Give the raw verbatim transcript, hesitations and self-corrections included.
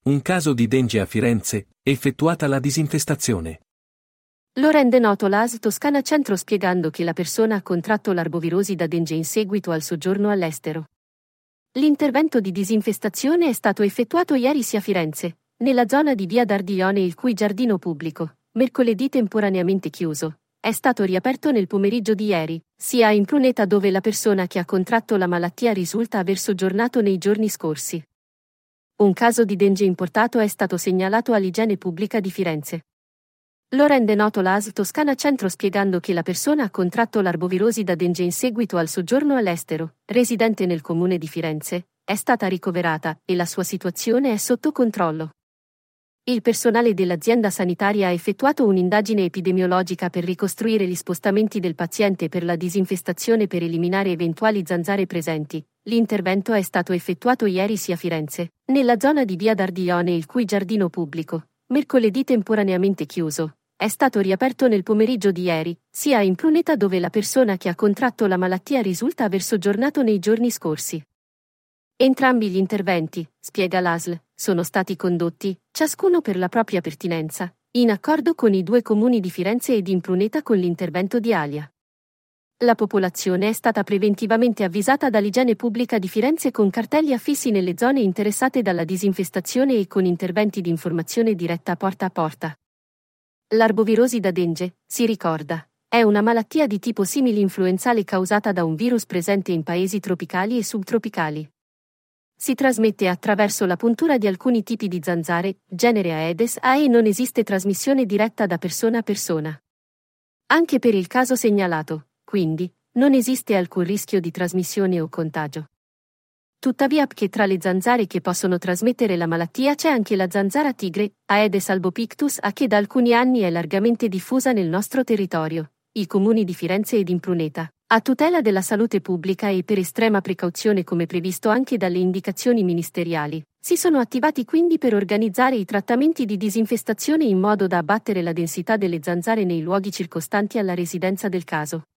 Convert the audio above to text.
Un caso di dengue a Firenze, effettuata la disinfestazione. Lo rende noto l'A S L Toscana Centro spiegando che la persona ha contratto l'arbovirosi da dengue in seguito al soggiorno all'estero. L'intervento di disinfestazione è stato effettuato ieri sia a Firenze, nella zona di via Dardione il cui giardino pubblico, mercoledì temporaneamente chiuso, è stato riaperto nel pomeriggio di ieri, sia in Pruneta dove la persona che ha contratto la malattia risulta aver soggiornato nei giorni scorsi. Un caso di dengue importato è stato segnalato all'Igiene Pubblica di Firenze. Lo rende noto l'A S L Toscana Centro spiegando che la persona ha contratto l'arbovirosi da dengue in seguito al soggiorno all'estero, residente nel comune di Firenze, è stata ricoverata e la sua situazione è sotto controllo. Il personale dell'azienda sanitaria ha effettuato un'indagine epidemiologica per ricostruire gli spostamenti del paziente per la disinfestazione per eliminare eventuali zanzare presenti. L'intervento è stato effettuato ieri sia a Firenze, nella zona di via Dardione il cui giardino pubblico, mercoledì temporaneamente chiuso, è stato riaperto nel pomeriggio di ieri, sia in Pruneta dove la persona che ha contratto la malattia risulta aver soggiornato nei giorni scorsi. Entrambi gli interventi, spiega l'A S L, sono stati condotti, ciascuno per la propria pertinenza, in accordo con i due comuni di Firenze ed in Pruneta con l'intervento di Alia. La popolazione è stata preventivamente avvisata dall'Igiene Pubblica di Firenze con cartelli affissi nelle zone interessate dalla disinfestazione e con interventi di informazione diretta porta a porta. L'arbovirosi da dengue, si ricorda, è una malattia di tipo simili-influenzale causata da un virus presente in paesi tropicali e subtropicali. Si trasmette attraverso la puntura di alcuni tipi di zanzare, genere Aedes A e non esiste trasmissione diretta da persona a persona. Anche per il caso segnalato, quindi, non esiste alcun rischio di trasmissione o contagio. Tuttavia, che tra le zanzare che possono trasmettere la malattia c'è anche la zanzara tigre, Aedes albopictus A, che da alcuni anni è largamente diffusa nel nostro territorio, i comuni di Firenze ed in Pruneta, a tutela della salute pubblica e per estrema precauzione come previsto anche dalle indicazioni ministeriali, si sono attivati quindi per organizzare i trattamenti di disinfestazione in modo da abbattere la densità delle zanzare nei luoghi circostanti alla residenza del caso.